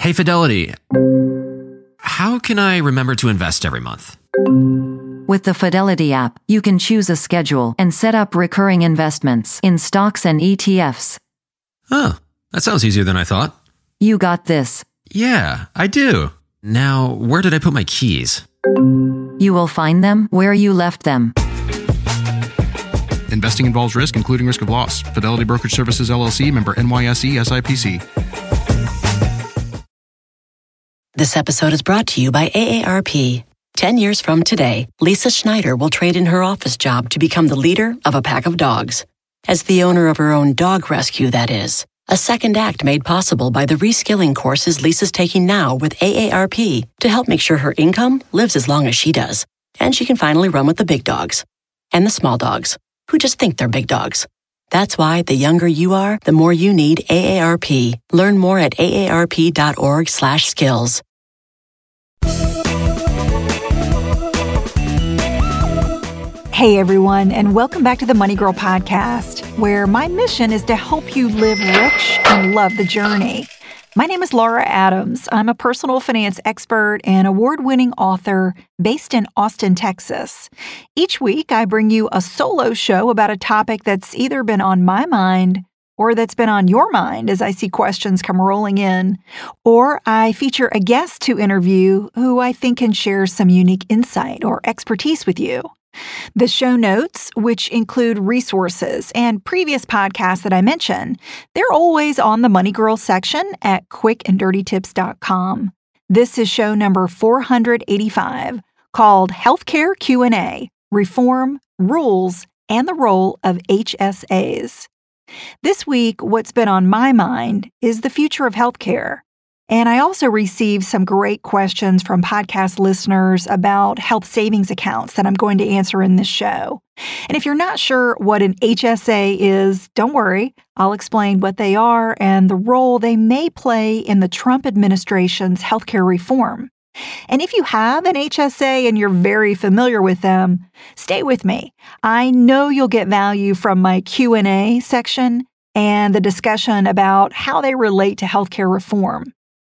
Hey, Fidelity. How can I remember to invest every month? With the Fidelity app, you can choose a schedule and set up recurring investments in stocks and ETFs. Oh, that sounds easier than I thought. You got this. Yeah, I do. Now, where did I put my keys? You will find them where you left them. Investing involves risk, including risk of loss. Fidelity Brokerage Services, LLC, member NYSE SIPC. This episode is brought to you by AARP. 10 years from today, Lisa Schneider will trade in her office job to become the leader of a pack of dogs. As the owner of her own dog rescue, that is. A second act made possible by the reskilling courses Lisa's taking now with AARP to help make sure her income lives as long as she does. And she can finally run with the big dogs. And the small dogs, who just think they're big dogs. That's why the younger you are, the more you need AARP. Learn more at aarp.org/skills. Hey everyone, and welcome back to the Money Girl podcast, where my mission is to help you live rich and love the journey. My name is Laura Adams. I'm a personal finance expert and award-winning author based in Austin, Texas. Each week, I bring you a solo show about a topic that's either been on my mind or that's been on your mind as I see questions come rolling in, or I feature a guest to interview who I think can share some unique insight or expertise with you. The show notes, which include resources and previous podcasts that I mention, they're always on the Money Girl section at quickanddirtytips.com. This is show number 485, called Healthcare Q&A, Reform, Rules, and the Role of HSAs. This week, what's been on my mind is the future of healthcare. And I also received some great questions from podcast listeners about health savings accounts that I'm going to answer in this show. And if you're not sure what an HSA is, don't worry. I'll explain what they are and the role they may play in the Trump administration's healthcare reform. And if you have an HSA and you're very familiar with them, stay with me. I know you'll get value from my Q&A section and the discussion about how they relate to healthcare reform.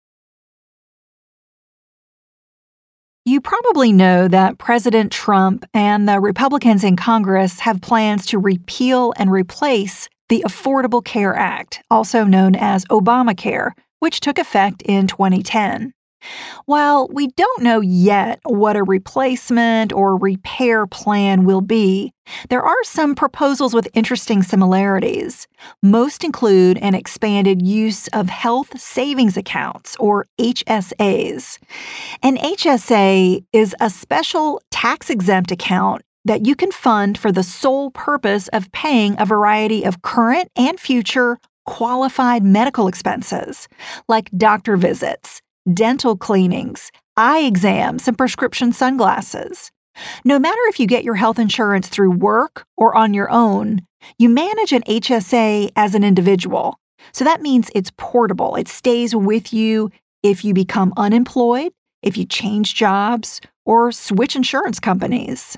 You probably know that President Trump and the Republicans in Congress have plans to repeal and replace the Affordable Care Act, also known as Obamacare, which took effect in 2010. While we don't know yet what a replacement or repair plan will be, there are some proposals with interesting similarities. Most include an expanded use of health savings accounts, or HSAs. An HSA is a special tax-exempt account that you can fund for the sole purpose of paying a variety of current and future qualified medical expenses, like doctor visits, dental cleanings, eye exams, and prescription sunglasses. No matter if you get your health insurance through work or on your own, you manage an HSA as an individual. So that means it's portable. It stays with you if you become unemployed, if you change jobs, or switch insurance companies.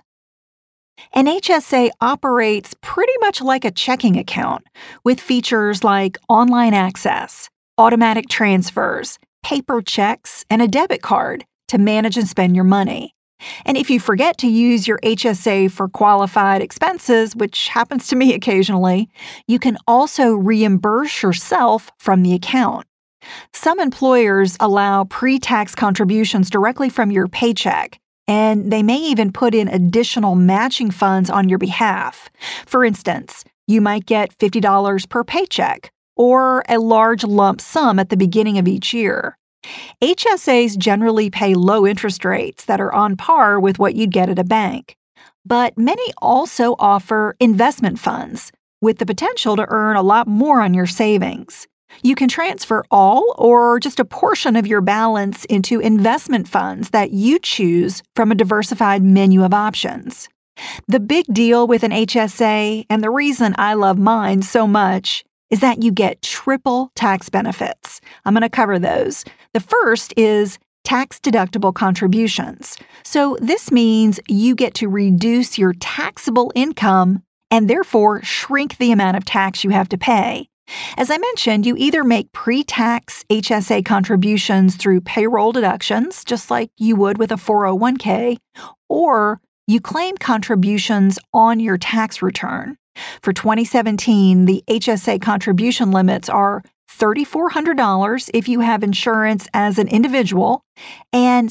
An HSA operates pretty much like a checking account, with features like online access, automatic transfers, paper checks, and a debit card to manage and spend your money. And if you forget to use your HSA for qualified expenses, which happens to me occasionally, you can also reimburse yourself from the account. Some employers allow pre-tax contributions directly from your paycheck, and they may even put in additional matching funds on your behalf. For instance, you might get $50 per paycheck, or a large lump sum at the beginning of each year. HSAs generally pay low interest rates that are on par with what you'd get at a bank. But many also offer investment funds with the potential to earn a lot more on your savings. You can transfer all or just a portion of your balance into investment funds that you choose from a diversified menu of options. The big deal with an HSA, and the reason I love mine so much, is that you get triple tax benefits. I'm going to cover those. The first is tax-deductible contributions. So this means you get to reduce your taxable income and therefore shrink the amount of tax you have to pay. As I mentioned, you either make pre-tax HSA contributions through payroll deductions, just like you would with a 401k, or you claim contributions on your tax return. For 2017, the HSA contribution limits are $3,400 if you have insurance as an individual and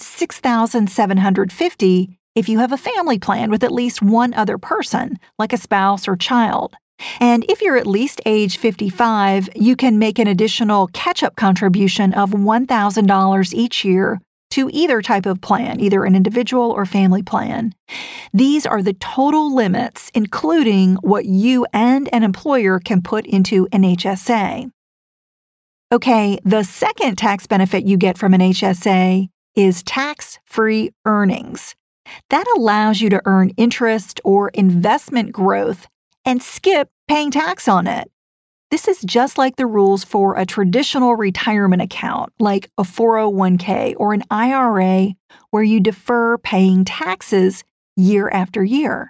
$6,750 if you have a family plan with at least one other person, like a spouse or child. And if you're at least age 55, you can make an additional catch-up contribution of $1,000 each year to either type of plan, either an individual or family plan. These are the total limits, including what you and an employer can put into an HSA. Okay, the second tax benefit you get from an HSA is tax-free earnings. That allows you to earn interest or investment growth and skip paying tax on it. This is just like the rules for a traditional retirement account, like a 401k or an IRA, where you defer paying taxes year after year.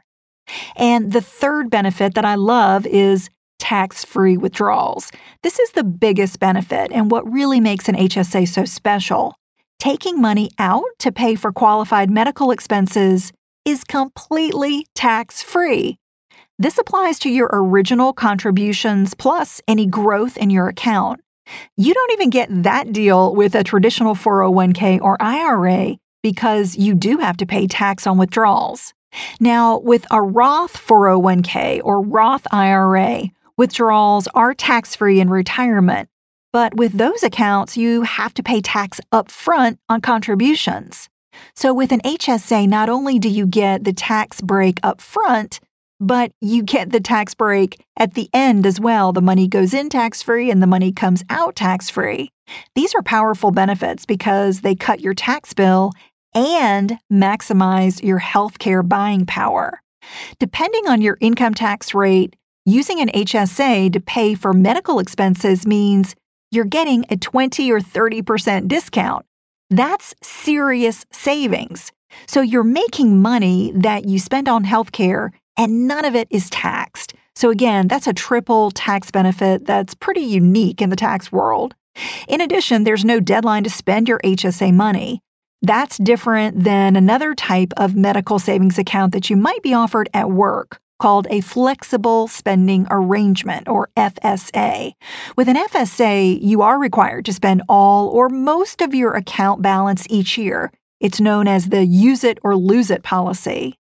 And the third benefit that I love is tax-free withdrawals. This is the biggest benefit and what really makes an HSA so special. Taking money out to pay for qualified medical expenses is completely tax-free. This applies to your original contributions plus any growth in your account. You don't even get that deal with a traditional 401k or IRA because you do have to pay tax on withdrawals. Now, with a Roth 401k or Roth IRA, withdrawals are tax-free in retirement. But with those accounts, you have to pay tax up front on contributions. So with an HSA, not only do you get the tax break up front, but you get the tax break at the end as well. The money goes in tax-free and the money comes out tax-free. These are powerful benefits because they cut your tax bill and maximize your healthcare buying power. Depending on your income tax rate, using an HSA to pay for medical expenses means you're getting a 20 or 30% discount. That's serious savings. So you're making money that you spend on healthcare and none of it is taxed. So again, that's a triple tax benefit that's pretty unique in the tax world. In addition, there's no deadline to spend your HSA money. That's different than another type of medical savings account that you might be offered at work, called a flexible spending arrangement, or FSA. With an FSA, you are required to spend all or most of your account balance each year. It's known as the use it or lose it policy.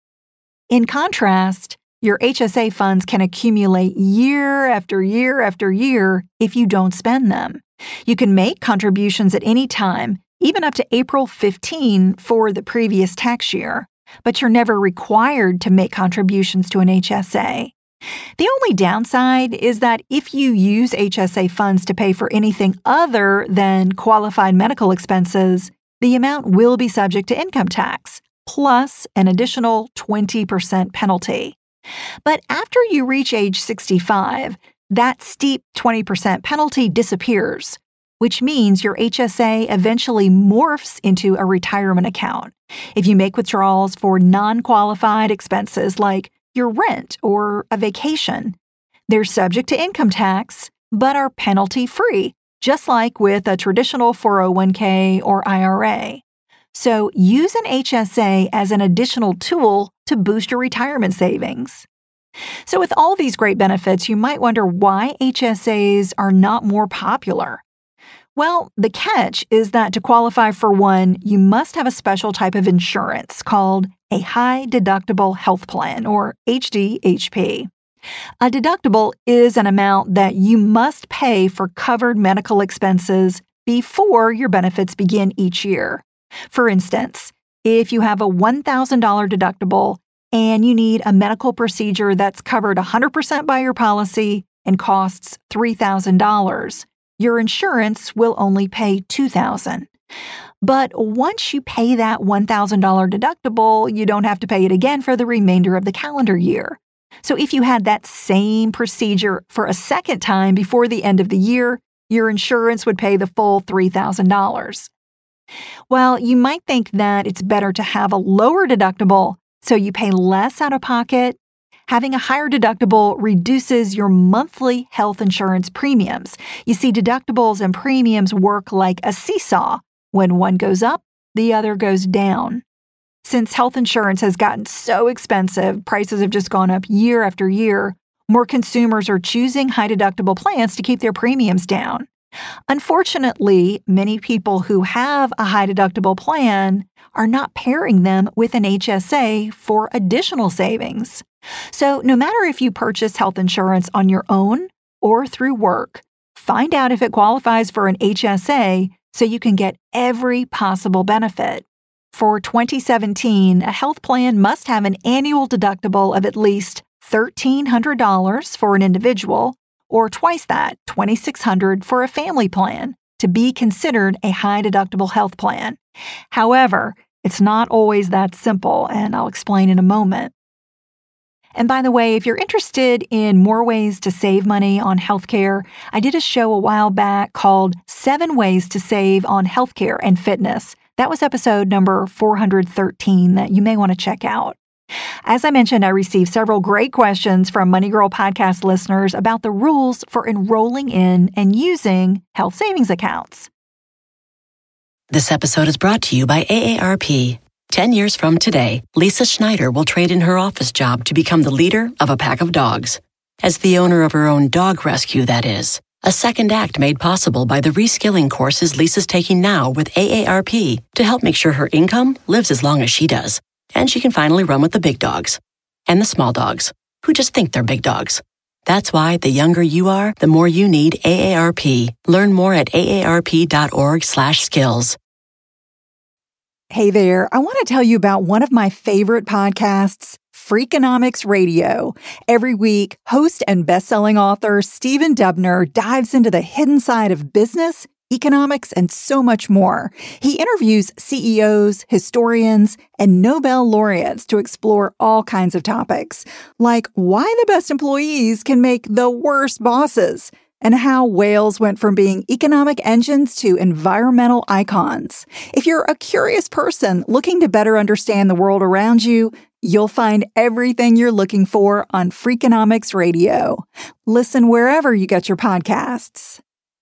In contrast, your HSA funds can accumulate year after year after year if you don't spend them. You can make contributions at any time, even up to April 15 for the previous tax year, but you're never required to make contributions to an HSA. The only downside is that if you use HSA funds to pay for anything other than qualified medical expenses, the amount will be subject to income tax, plus an additional 20% penalty. But after you reach age 65, that steep 20% penalty disappears, which means your HSA eventually morphs into a retirement account. If you make withdrawals for non-qualified expenses like your rent or a vacation, they're subject to income tax, but are penalty-free, just like with a traditional 401k or IRA. So use an HSA as an additional tool to boost your retirement savings. So with all these great benefits, you might wonder why HSAs are not more popular. Well, the catch is that to qualify for one, you must have a special type of insurance called a high deductible health plan, or HDHP. A deductible is an amount that you must pay for covered medical expenses before your benefits begin each year. For instance, if you have a $1,000 deductible and you need a medical procedure that's covered 100% by your policy and costs $3,000, your insurance will only pay $2,000. But once you pay that $1,000 deductible, you don't have to pay it again for the remainder of the calendar year. So if you had that same procedure for a second time before the end of the year, your insurance would pay the full $3,000. While you might think that it's better to have a lower deductible so you pay less out of pocket, Having a higher deductible reduces your monthly health insurance premiums. You see, deductibles and premiums work like a seesaw. When one goes up, the other goes down. Since health insurance has gotten so expensive, prices have just gone up year after year, more consumers are choosing high deductible plans to keep their premiums down. Unfortunately, many people who have a high deductible plan are not pairing them with an HSA for additional savings. So no matter if you purchase health insurance on your own or through work, find out if it qualifies for an HSA so you can get every possible benefit. For 2017, a health plan must have an annual deductible of at least $1,300 for an individual, or twice that, $2,600 for a family plan, to be considered a high-deductible health plan. However, it's not always that simple, and I'll explain in a moment. And by the way, if you're interested in more ways to save money on healthcare, I did a show a while back called 7 Ways to Save on Healthcare and Fitness. That was episode number 413 that you may want to check out. As I mentioned, I received several great questions from Money Girl podcast listeners about the rules for enrolling in and using health savings accounts. This episode is brought to you by AARP. 10 years from today, Lisa Schneider will trade in her office job to become the leader of a pack of dogs. As the owner of her own dog rescue, that is. A second act made possible by the reskilling courses Lisa's taking now with AARP to help make sure her income lives as long as she does. And she can finally run with the big dogs. And the small dogs, who just think they're big dogs. That's why the younger you are, the more you need AARP. Learn more at aarp.org/skills. Hey there, I want to tell you about one of my favorite podcasts, Freakonomics Radio. Every week, host and best-selling author Stephen Dubner dives into the hidden side of business, economics, and so much more. He interviews CEOs, historians, and Nobel laureates to explore all kinds of topics, like why the best employees can make the worst bosses, and how whales went from being economic engines to environmental icons. If you're a curious person looking to better understand the world around you, you'll find everything you're looking for on Freakonomics Radio. Listen wherever you get your podcasts.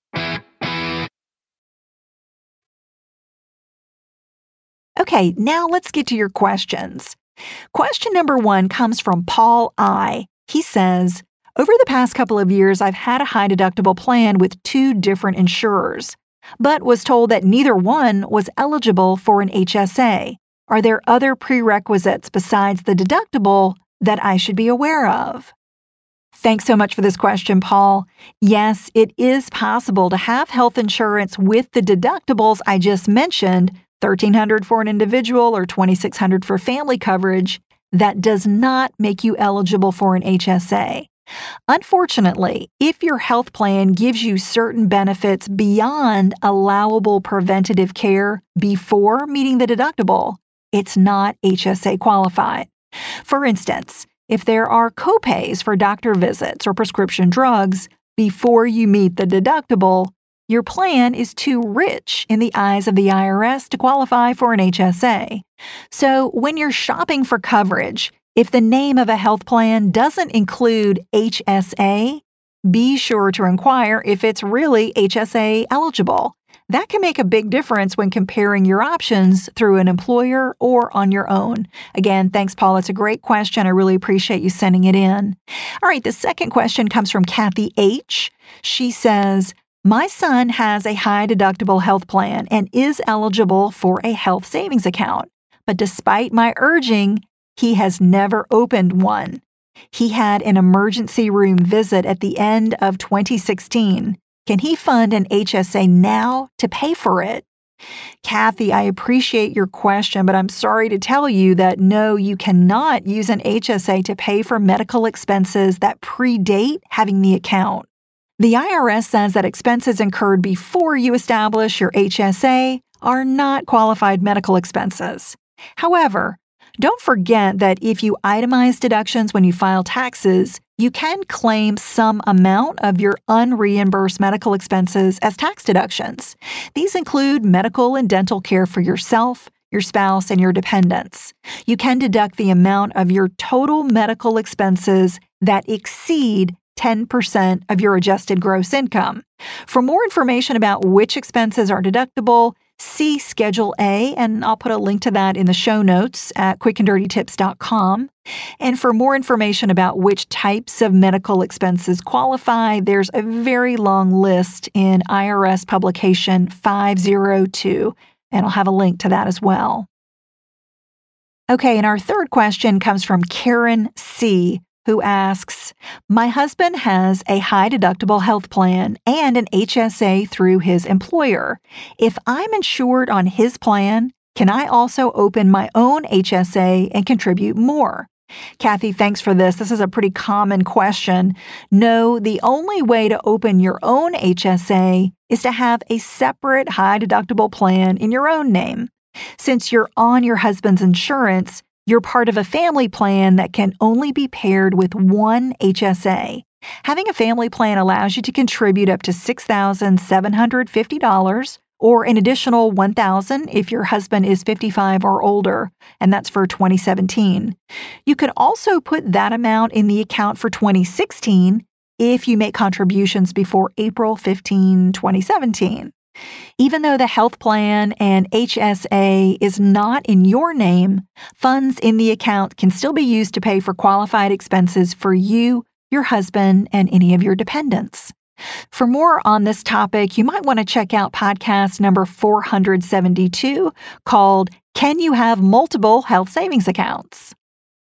Okay, now let's get to your questions. Question number 1 comes from Paul I. He says, over the past couple of years, I've had a high deductible plan with 2 different insurers, but was told that neither one was eligible for an HSA. Are there other prerequisites besides the deductible that I should be aware of? Thanks so much for this question, Paul. Yes, it is possible to have health insurance with the deductibles I just mentioned, $1,300 for an individual or $2,600 for family coverage. That does not make you eligible for an HSA. Unfortunately, if your health plan gives you certain benefits beyond allowable preventative care before meeting the deductible, it's not HSA qualified. For instance, if there are copays for doctor visits or prescription drugs before you meet the deductible, your plan is too rich in the eyes of the IRS to qualify for an HSA. So when you're shopping for coverage, if the name of a health plan doesn't include HSA, be sure to inquire if it's really HSA eligible. That can make a big difference when comparing your options through an employer or on your own. Again, thanks, Paul. It's a great question. I really appreciate you sending it in. All right, the second question comes from Kathy H. She says, my son has a high deductible health plan and is eligible for a health savings account. But despite my urging, he has never opened one. He had an emergency room visit at the end of 2016. Can he fund an HSA now to pay for it? Kathy, I appreciate your question, but I'm sorry to tell you that no, you cannot use an HSA to pay for medical expenses that predate having the account. The IRS says that expenses incurred before you establish your HSA are not qualified medical expenses. However, don't forget that if you itemize deductions when you file taxes, you can claim some amount of your unreimbursed medical expenses as tax deductions. These include medical and dental care for yourself, your spouse, and your dependents. You can deduct the amount of your total medical expenses that exceed 10% of your adjusted gross income. For more information about which expenses are deductible, see Schedule A, and I'll put a link to that in the show notes at quickanddirtytips.com. And for more information about which types of medical expenses qualify, there's a very long list in IRS Publication 502, and I'll have a link to that as well. Okay, and our third question comes from Karen C., who asks, my husband has a high deductible health plan and an HSA through his employer. If I'm insured on his plan, can I also open my own HSA and contribute more? Kathy, thanks for this. This is a pretty common question. No, the only way to open your own HSA is to have a separate high deductible plan in your own name. Since you're on your husband's insurance, you're part of a family plan that can only be paired with one HSA. Having a family plan allows you to contribute up to $6,750 or an additional $1,000 if your husband is 55 or older, and that's for 2017. You could also put that amount in the account for 2016 if you make contributions before April 15, 2017. Even though the health plan and HSA is not in your name, funds in the account can still be used to pay for qualified expenses for you, your husband, and any of your dependents. For more on this topic, you might want to check out podcast number 472 called Can You Have Multiple Health Savings Accounts?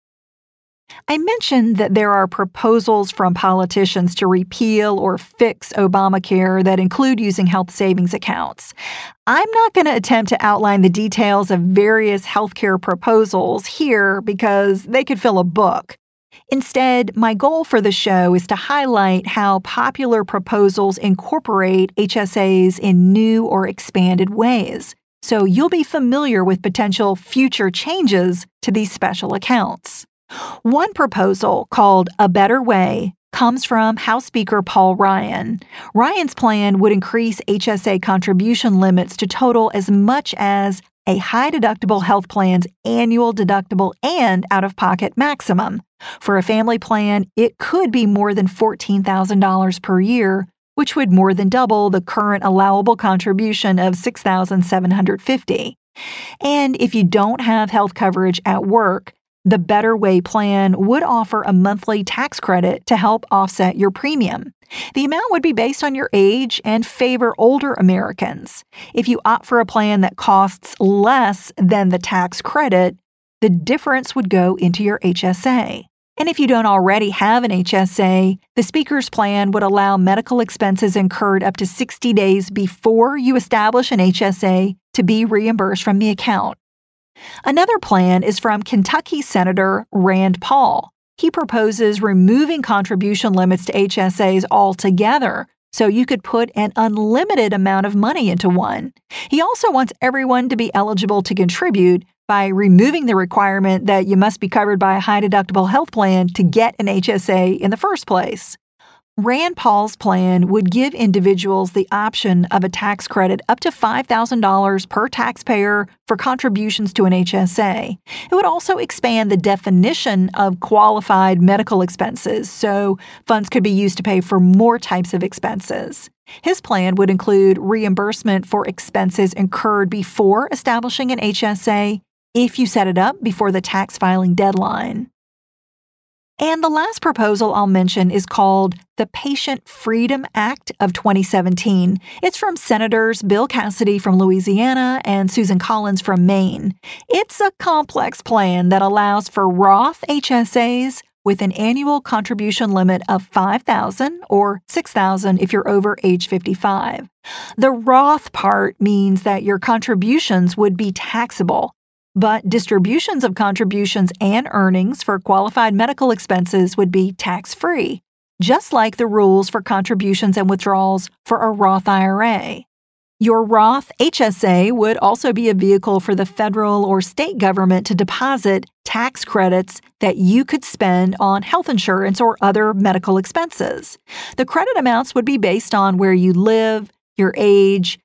I mentioned that there are proposals from politicians to repeal or fix Obamacare that include using health savings accounts. I'm not going to attempt to outline the details of various healthcare proposals here because they could fill a book. Instead, my goal for the show is to highlight how popular proposals incorporate HSAs in new or expanded ways, so you'll be familiar with potential future changes to these special accounts. One proposal, called A Better Way, comes from House Speaker Paul Ryan. Ryan's plan would increase HSA contribution limits to total as much as a high-deductible health plan's annual deductible and out-of-pocket maximum. For a family plan, it could be more than $14,000 per year, which would more than double the current allowable contribution of $6,750. And if you don't have health coverage at work, the Better Way plan would offer a monthly tax credit to help offset your premium. The amount would be based on your age and favor older Americans. If you opt for a plan that costs less than the tax credit, the difference would go into your HSA. And if you don't already have an HSA, the Speaker's plan would allow medical expenses incurred up to 60 days before you establish an HSA to be reimbursed from the account. Another plan is from Kentucky Senator Rand Paul. He proposes removing contribution limits to HSAs altogether so you could put an unlimited amount of money into one. He also wants everyone to be eligible to contribute by removing the requirement that you must be covered by a high-deductible health plan to get an HSA in the first place. Rand Paul's plan would give individuals the option of a tax credit up to $5,000 per taxpayer for contributions to an HSA. It would also expand the definition of qualified medical expenses, so funds could be used to pay for more types of expenses. His plan would include reimbursement for expenses incurred before establishing an HSA if you set it up before the tax filing deadline. And the last proposal I'll mention is called the Patient Freedom Act of 2017. It's from Senators Bill Cassidy from Louisiana and Susan Collins from Maine. It's a complex plan that allows for Roth HSAs with an annual contribution limit of $5,000 or $6,000 if you're over age 55. The Roth part means that your contributions would be taxable, but distributions of contributions and earnings for qualified medical expenses would be tax-free, just like the rules for contributions and withdrawals for a Roth IRA. Your Roth HSA would also be a vehicle for the federal or state government to deposit tax credits that you could spend on health insurance or other medical expenses. The credit amounts would be based on where you live, your age,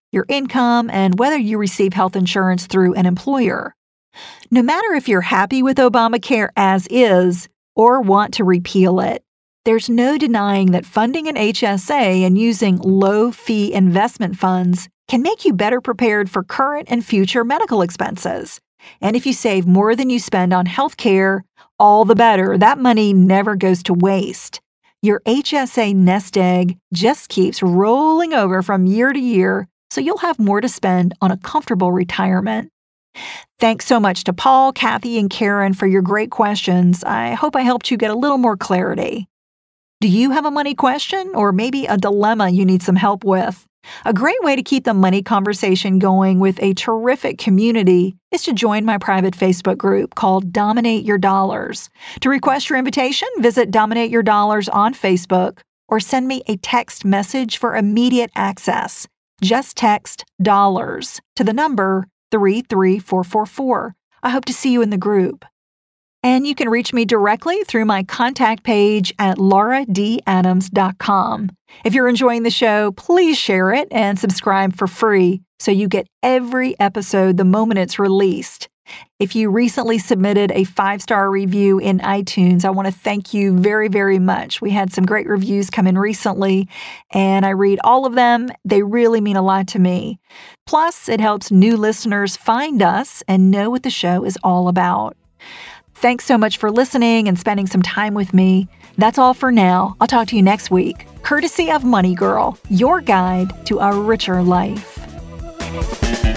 your income, and whether you receive health insurance through an employer. No matter if you're happy with Obamacare as is or want to repeal it, there's no denying that funding an HSA and using low-fee investment funds can make you better prepared for current and future medical expenses. And if you save more than you spend on health care, all the better. That money never goes to waste. Your HSA nest egg just keeps rolling over from year to year, so you'll have more to spend on a comfortable retirement. Thanks so much to Paul, Kathy, and Karen for your great questions. I hope I helped you get a little more clarity. Do you have a money question or maybe a dilemma you need some help with? A great way to keep the money conversation going with a terrific community is to join my private Facebook group called Dominate Your Dollars. To request your invitation, visit Dominate Your Dollars on Facebook or send me a text message for immediate access. Just text dollars to the number 33444. I hope to see you in the group. And you can reach me directly through my contact page at lauradadams.com. If you're enjoying the show, please share it and subscribe for free so you get every episode the moment it's released. If you recently submitted a 5-star review in iTunes, I want to thank you very, very much. We had some great reviews come in recently, and I read all of them. They really mean a lot to me. Plus, it helps new listeners find us and know what the show is all about. Thanks so much for listening and spending some time with me. That's all for now. I'll talk to you next week, courtesy of Money Girl, your guide to a richer life.